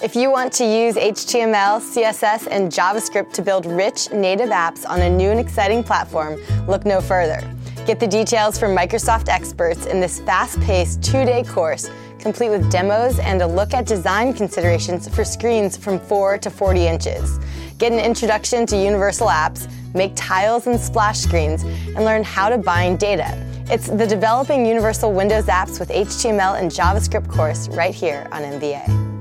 If you want to use HTML, CSS, and JavaScript to build rich native apps on a new and exciting platform, look no further. Get the details from Microsoft experts in this fast-paced 2-day course, complete with demos and a look at design considerations for screens from 4 to 40 inches. Get an introduction to universal apps, make tiles and splash screens, and learn how to bind data. It's the Developing Universal Windows Apps with HTML and JavaScript course right here on MBA.